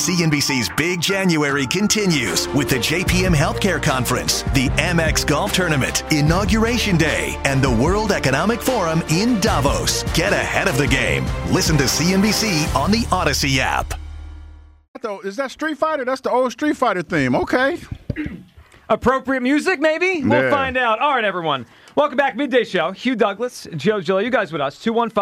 CNBC's Big January continues with the JPM Healthcare Conference, the Amex Golf Tournament, Inauguration Day, and the World Economic Forum in Davos. Get ahead of the game. Listen to CNBC on the Odyssey app. Is that Street Fighter? That's the old Street Fighter theme. Okay. Appropriate music, maybe? Yeah. We'll find out. All right, everyone. Welcome back. Midday Show. Hugh Douglas, Joe Gillo. You guys with us.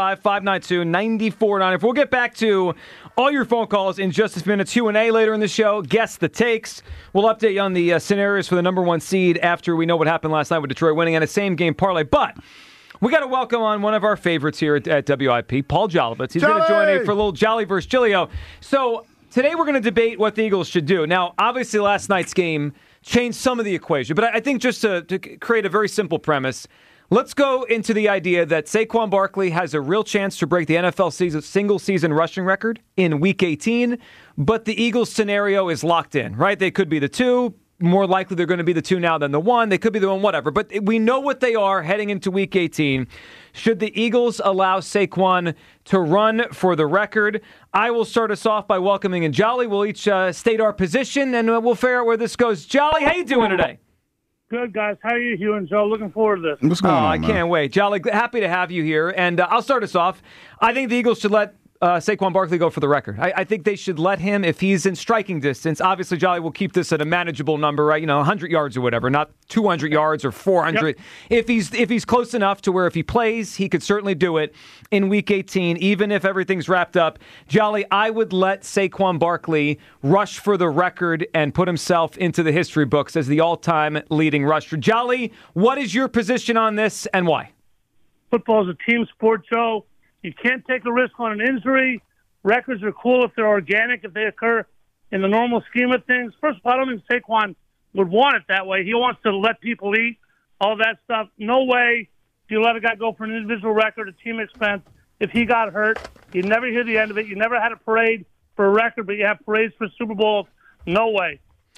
215-592-9494. We'll get back to all your phone calls in just a few minutes. Q&A later in the show. Guess the takes. We'll update you on the scenarios for the number one seed after we know what happened last night with Detroit winning and a same-game parlay. But we got to welcome on one of our favorites here at WIP, Paul Jolibitz. He's going to join in for a little Jolly versus Gilio. So today we're going to debate what the Eagles should do. Now, obviously last night's game changed some of the equation. But I think just to create a very simple premise, let's go into the idea that Saquon Barkley has a real chance to break the NFL single-season rushing record in Week 18, but the Eagles scenario is locked in, right? They could be the two. More likely they're going to be the two now than the one. They could be the one, whatever. But we know what they are heading into Week 18. Should the Eagles allow Saquon to run for the record? I will start us off by welcoming in Jolly. We'll each state our position, and we'll figure out where this goes. Jolly, how you doing today? Good, guys. How are you, Hugh and Joe? Looking forward to this. What's going on, I can't wait. Jolly, happy to have you here. And I'll start us off. I think the Eagles should let Saquon Barkley go for the record. I think they should let him if he's in striking distance. Obviously, Jolly will keep this at a manageable number, right? 100 yards or whatever, not 200 yards or 400. Yep. If he's close enough to where if he plays, he could certainly do it in Week 18, even if everything's wrapped up. Jolly, I would let Saquon Barkley rush for the record and put himself into the history books as the all-time leading rusher. Jolly, what is your position on this and why? Football is a team sport, Joe. You can't take a risk on an injury. Records are cool if they're organic, if they occur in the normal scheme of things. First of all, I don't think Saquon would want it that way. He wants to let people eat, all that stuff. No way do you let a guy go for an individual record at team expense. If he got hurt, you'd never hear the end of it. You never had a parade for a record, but you have parades for Super Bowls. No way.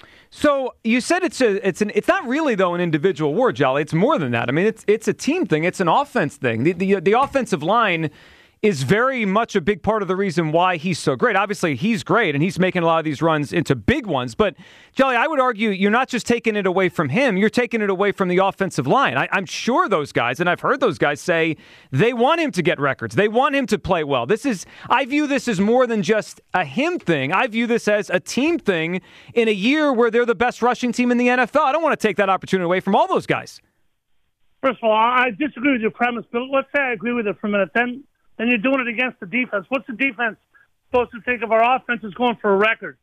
So you said it's not really though an individual award, Jolly. It's more than that. I mean, it's a team thing. It's an offense thing. The offensive line is very much a big part of the reason why he's so great. Obviously, he's great, and he's making a lot of these runs into big ones. But, Jolly, I would argue you're not just taking it away from him. You're taking it away from the offensive line. I'm sure those guys, and I've heard those guys say, they want him to get records. They want him to play well. I view this as more than just a him thing. I view this as a team thing in a year where they're the best rushing team in the NFL. I don't want to take that opportunity away from all those guys. First of all, I disagree with your premise, but let's say I agree with it for a minute. Then you're doing it against the defense. What's the defense supposed to think of our offense is going for a record?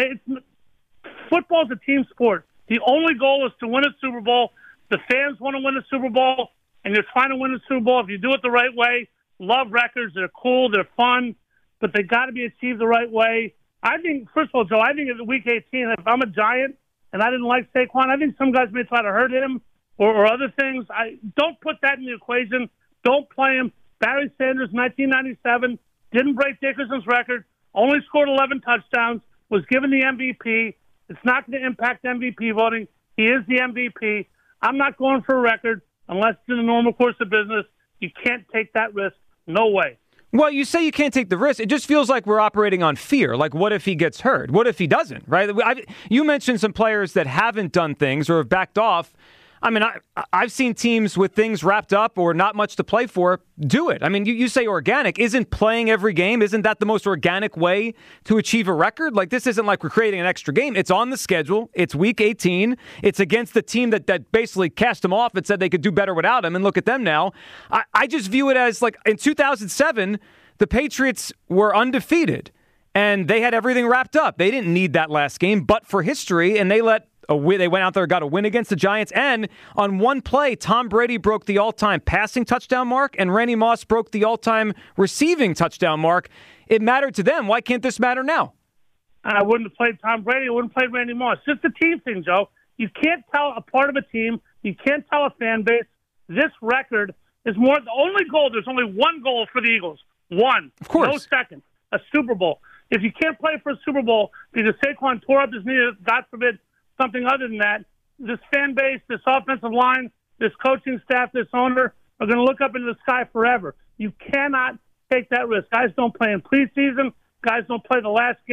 Football's a team sport. The only goal is to win a Super Bowl. The fans want to win a Super Bowl, and you're trying to win a Super Bowl. If you do it the right way, love records. They're cool. They're fun, but they got to be achieved the right way. I think, first of all, Joe, I think at Week 18, if I'm a Giant and I didn't like Saquon, I think some guys may try to hurt him or other things. Don't put that in the equation. Don't play him. Barry Sanders, 1997, didn't break Dickerson's record, only scored 11 touchdowns, was given the MVP. It's not going to impact MVP voting. He is the MVP. I'm not going for a record unless it's in the normal course of business. You can't take that risk. No way. Well, you say you can't take the risk. It just feels like we're operating on fear. Like, what if he gets hurt? What if he doesn't, right? You mentioned some players that haven't done things or have backed off. I mean, I've seen teams with things wrapped up or not much to play for do it. I mean, you say organic. Isn't playing every game, isn't that the most organic way to achieve a record? Like, this isn't like we're creating an extra game. It's on the schedule. It's Week 18. It's against the team that basically cast him off and said they could do better without him. And look at them now. I just view it as like in 2007, the Patriots were undefeated and they had everything wrapped up. They didn't need that last game, but for history, and they went out there and got a win against the Giants. And on one play, Tom Brady broke the all-time passing touchdown mark, and Randy Moss broke the all-time receiving touchdown mark. It mattered to them. Why can't this matter now? I wouldn't have played Tom Brady. I wouldn't have played Randy Moss. It's just a team thing, Joe. You can't tell a part of a team. You can't tell a fan base. This record is more. The only goal, there's only one goal for the Eagles. One. Of course. No second. A Super Bowl. If you can't play for a Super Bowl because Saquon tore up his knee, God forbid, something other than that, this fan base, this offensive line, this coaching staff, this owner are going to look up into the sky forever. You cannot take that risk. Guys don't play in preseason. Guys don't play the last game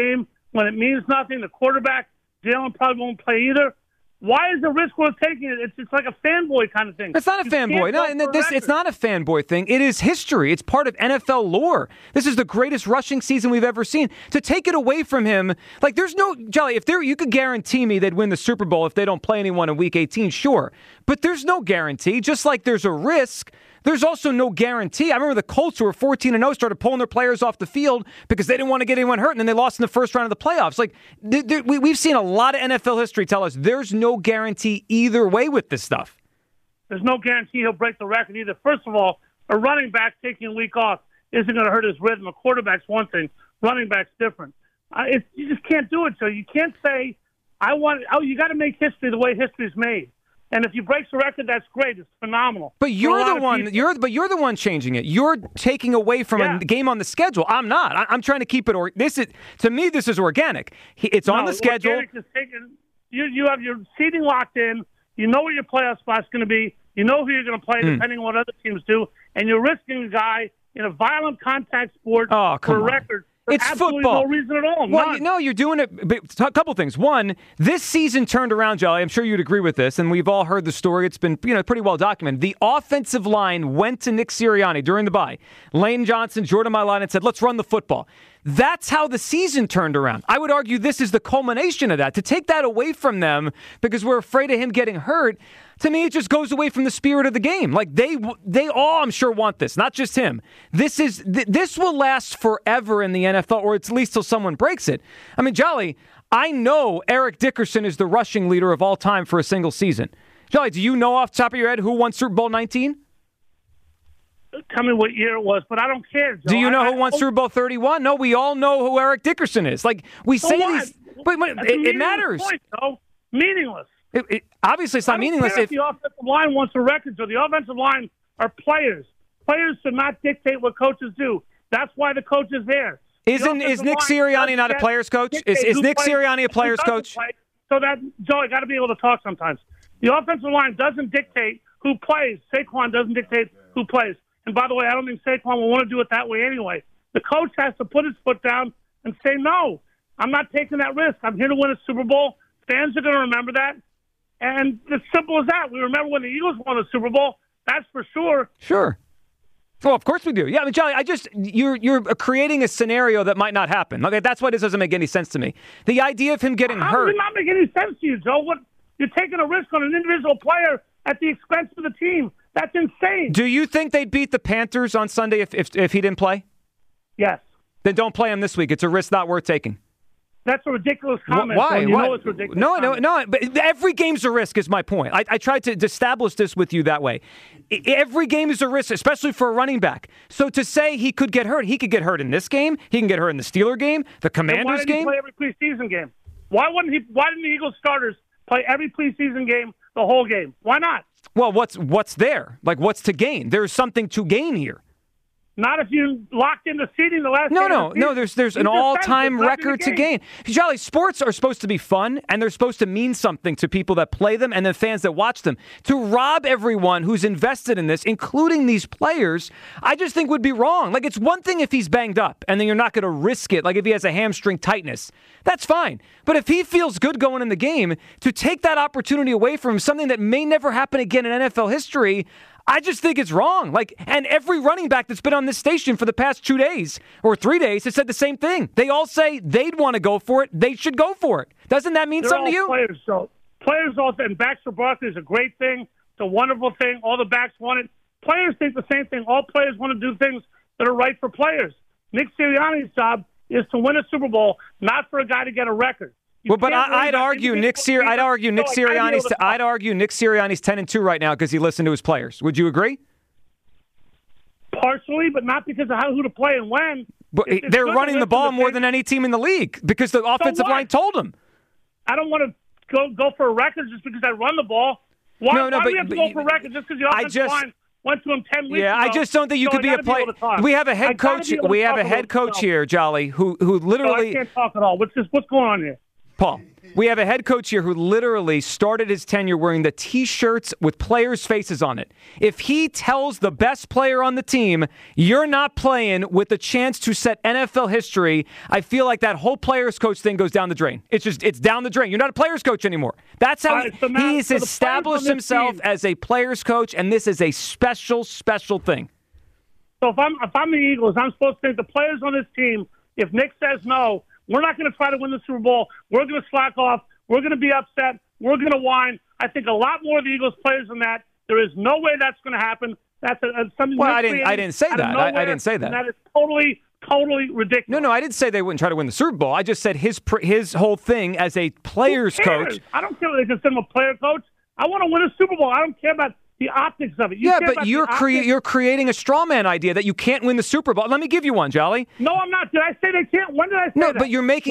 when it means nothing. The quarterback, Jalen, probably won't play either. Why is the risk worth taking it? It's like a fanboy kind of thing. It's not a fanboy. No, it's not a fanboy thing. It is history. It's part of NFL lore. This is the greatest rushing season we've ever seen. To take it away from him, like there's no, Jolly, if you could guarantee me they'd win the Super Bowl if they don't play anyone in Week 18, sure. But there's no guarantee. Just like there's a risk, there's also no guarantee. I remember the Colts, who were 14-0, started pulling their players off the field because they didn't want to get anyone hurt, and then they lost in the first round of the playoffs. Like we've seen a lot of NFL history tell us there's no guarantee either way with this stuff. There's no guarantee he'll break the record either. First of all, a running back taking a week off isn't going to hurt his rhythm. A quarterback's one thing. Running back's different. You just can't do it, Joe. You can't say, you got to make history the way history's made. And if you break the record, that's great. It's phenomenal. But you're the one. You're the one changing it. You're taking away from a game on the schedule. I'm not. I'm trying to keep it. To me, this is organic. It's on the schedule. You have your seating locked in. You know where your playoff spot's going to be. You know who you're going to play, depending on what other teams do. And you're risking a guy in a violent contact sport for a record. It's absolutely football. No reason at all. Well, no, you're doing it. A couple things. One, this season turned around, Jolly. I'm sure you'd agree with this, and we've all heard the story. It's been pretty well documented. The offensive line went to Nick Sirianni during the bye. Lane Johnson, Jordan Mailata, and said, "Let's run the football." That's how the season turned around. I would argue this is the culmination of that. To take that away from them because we're afraid of him getting hurt, to me, it just goes away from the spirit of the game. Like they all, I'm sure, want this, not just him. This will last forever in the NFL, or at least till someone breaks it. I mean, Jolly, I know Eric Dickerson is the rushing leader of all time for a single season. Jolly, do you know off the top of your head who won Super Bowl 19? Tell me what year it was, but I don't care, Joe. Do you know who won Super Bowl 31? No, we all know who Eric Dickerson is. Like, we say these... But it matters. Point, though. Meaningless. Obviously, it's not meaningless. If the offensive line wants a record, so the offensive line are players. Players should not dictate what coaches do. That's why the coach is there. Is Nick Sirianni not a player's coach? Is Nick Sirianni a player's coach? So that, Joe, I got to be able to talk sometimes. The offensive line doesn't dictate who plays. Saquon doesn't dictate who plays. And by the way, I don't think Saquon will want to do it that way anyway. The coach has to put his foot down and say, no, I'm not taking that risk. I'm here to win a Super Bowl. Fans are going to remember that. And it's simple as that. We remember when the Eagles won the Super Bowl. That's for sure. Sure. Well, of course we do. Yeah, I mean, Jolly, you're creating a scenario that might not happen. Okay, that's why this doesn't make any sense to me. The idea of him getting hurt. How does it not make any sense to you, Joe? You're taking a risk on an individual player at the expense of the team. That's insane. Do you think they'd beat the Panthers on Sunday if he didn't play? Yes. Then don't play him this week. It's a risk not worth taking. That's a ridiculous comment. Why? You know it's ridiculous. No. But every game's a risk is my point. I tried to establish this with you that way. Every game is a risk, especially for a running back. So to say he could get hurt, he could get hurt in this game. He can get hurt in the Steeler game, the Commanders game. Why didn't he play every preseason game? Why didn't the Eagles starters play every preseason game, the whole game? Why not? Well, what's there? Like, what's to gain? There's something to gain here. Not if you locked into seeding the last game. No. There's an all-time record to gain. Jolly, sports are supposed to be fun, and they're supposed to mean something to people that play them and the fans that watch them. To rob everyone who's invested in this, including these players, I just think would be wrong. Like, it's one thing if he's banged up, and then you're not going to risk it. Like if he has a hamstring tightness, that's fine. But if he feels good going in the game, to take that opportunity away from him, something that may never happen again in NFL history, I just think it's wrong. Like, and every running back that's been on this station for the past 2 days or 3 days has said the same thing. They all say they'd want to go for it. They should go for it. Doesn't that mean something to you? Players, so players also, and Baxter Barkley is a great thing. It's a wonderful thing. All the backs want it. Players think the same thing. All players want to do things that are right for players. Nick Sirianni's job is to win a Super Bowl, not for a guy to get a record. I'd argue Nick Sirianni's 10-2 right now because he listened to his players. Would you agree? Partially, but not because of who to play and when. But they're running the ball more than any team in the league because the offensive line told them. I don't want to go for a record just because I run the ball. Why do we have to go for a record just because the offensive line went to him 10 weeks ago? Yeah, I just don't think you could be a player. We have a head coach. We have a head coach here, Jolly, who literally. I can't talk at all. What's going on here? Paul, we have a head coach here who literally started his tenure wearing the T-shirts with players' faces on it. If he tells the best player on the team, you're not playing with the chance to set NFL history, I feel like that whole players' coach thing goes down the drain. It's down the drain. You're not a players' coach anymore. That's how he's established himself as a players' coach, and this is a special, special thing. So if I'm the Eagles, I'm supposed to think the players on this team, if Nick says no, we're not going to try to win the Super Bowl. We're going to slack off. We're going to be upset. We're going to whine. I think a lot more of the Eagles players than that. There is no way that's going to happen. That's something. Well, I didn't say that. I didn't say that. And that is totally ridiculous. No, I didn't say they wouldn't try to win the Super Bowl. I just said his whole thing as a players coach. I don't care what they consider him a player coach. I want to win a Super Bowl. I don't care about the optics of it. But you're creating a straw man idea that you can't win the Super Bowl. Let me give you one, Jolly. No, I'm not. Did I say they can't? When did I say that? No, but you're making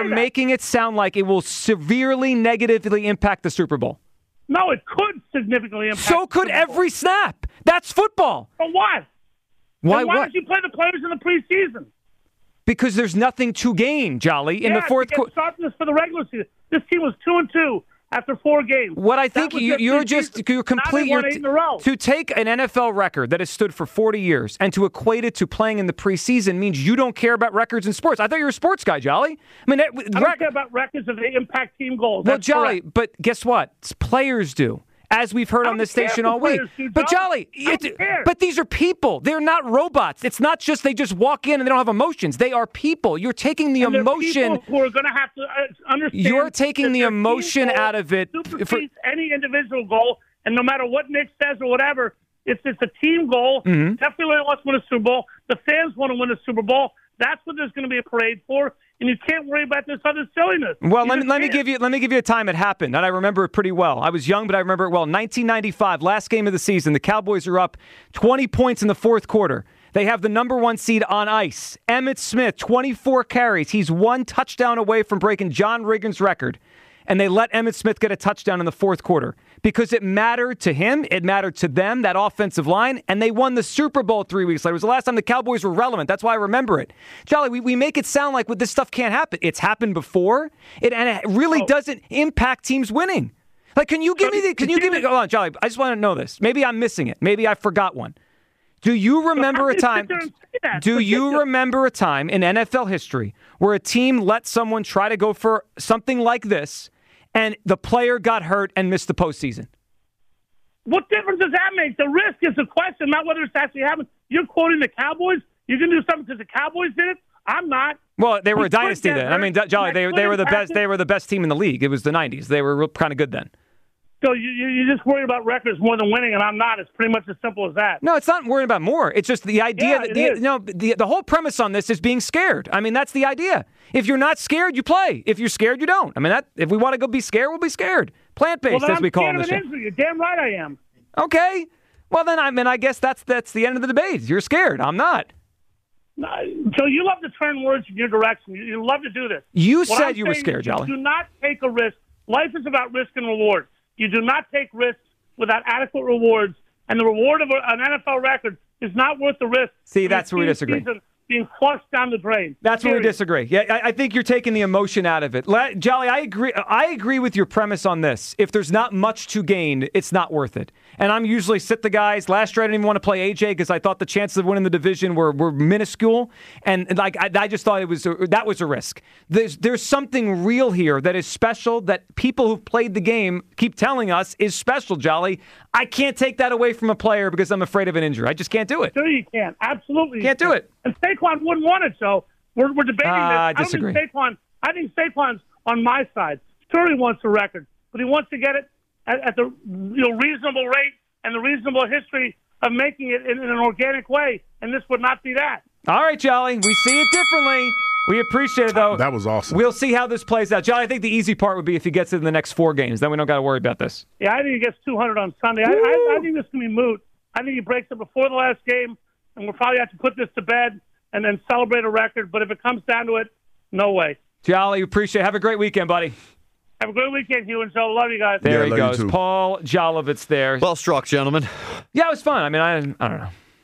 it sound like it will severely negatively impact the Super Bowl. No, it could significantly impact. So could every snap. That's football. For what? Why don't you play the players in the preseason? Because there's nothing to gain, Jolly, in the fourth quarter. Sharpness for the regular season. This team was 2-2 after 4 games. What I think you're complete. To take an NFL record that has stood for 40 years and to equate it to playing in the preseason means you don't care about records in sports. I thought you were a sports guy, Jolly. I don't care about records if they impact team goals. Well, Jolly, but guess what? Players do. As we've heard on this station all week. But Jolly, but these are people. They're not robots. It's not just they just walk in and they don't have emotions. They are people. You're taking the emotion. Who are going to have to understand. You're taking the emotion out of it. For any individual goal, and no matter what Nick says or whatever, it's a team goal. Mm-hmm. Definitely wants to win a Super Bowl. The fans want to win a Super Bowl. That's what there's going to be a parade for, and you can't worry about this other silliness. Well, let me give you a time it happened, and I remember it pretty well. I was young, but I remember it well. 1995, last game of the season, the Cowboys are up 20 points in the fourth quarter. They have the number 1 seed on ice. Emmitt Smith, 24 carries. He's 1 touchdown away from breaking John Riggins' record. And they let Emmitt Smith get a touchdown in the fourth quarter because it mattered to him, it mattered to them, that offensive line, and they won the Super Bowl 3 weeks later. It was the last time the Cowboys were relevant. That's why I remember it. Jolly, we make it sound like this stuff can't happen. It's happened before, and it really doesn't impact teams winning. Like, can you give me? Hold on, Jolly. I just want to know this. Maybe I'm missing it. Maybe I forgot one. Do you remember a time? Do you remember a time in NFL history where a team let someone try to go for something like this? And the player got hurt and missed the postseason? What difference does that make? The risk is the question, not whether it's actually happened. You're quoting the Cowboys? You can do something because the Cowboys did it? I'm not. Well, they were a dynasty then. I mean, Jolly, they were the best. They were the best team in the league. It was the 90s. They were kind of good then. So you just worry about records more than winning, and I'm not. It's pretty much as simple as that. No, it's not worrying about more. It's just the idea that the whole premise on this is being scared. I mean, that's the idea. If you're not scared, you play. If you're scared, you don't. I mean, if we want to go be scared, we'll be scared. Plant-based, as we call it. You're damn right I am. Okay. Well, then, I guess that's the end of the debate. You're scared. I'm not. So you love to turn words in your direction. You love to do this. You said you were scared, Jolly. Do not take a risk. Life is about risk and reward. You do not take risks without adequate rewards, and the reward of an NFL record is not worth the risk. See, that's where we disagree. Being flushed down the drain. That's where we disagree. Yeah, I think you're taking the emotion out of it. Jolly, I agree. I agree with your premise on this. If there's not much to gain, it's not worth it. And I'm usually sit the guys. Last year, I didn't even want to play AJ because I thought the chances of winning the division were minuscule. And I just thought that was a risk. There's something real here that is special that people who've played the game keep telling us is special, Jolly. I can't take that away from a player because I'm afraid of an injury. I just can't do it. Sure you can. Absolutely. Can't do it. And Saquon wouldn't want it, so we're debating this. I disagree. I think Saquon's on my side. Sure, he wants a record, but he wants to get it at the reasonable rate and the reasonable history of making it in an organic way, and this would not be that. All right, Jolly. We see it differently. We appreciate it, though. That was awesome. We'll see how this plays out. Jolly, I think the easy part would be if he gets it in the next 4 games. Then we don't got to worry about this. Yeah, I think he gets 200 on Sunday. I think this can be moot. I think he breaks it before the last game, and we'll probably have to put this to bed and then celebrate a record. But if it comes down to it, no way. Jolly, appreciate it. Have a great weekend, buddy. Have a great weekend, Hugh and Joe. Love you guys. There he goes. Paul Jolovitz there. Well struck, gentlemen. Yeah, it was fun. I mean, I don't know.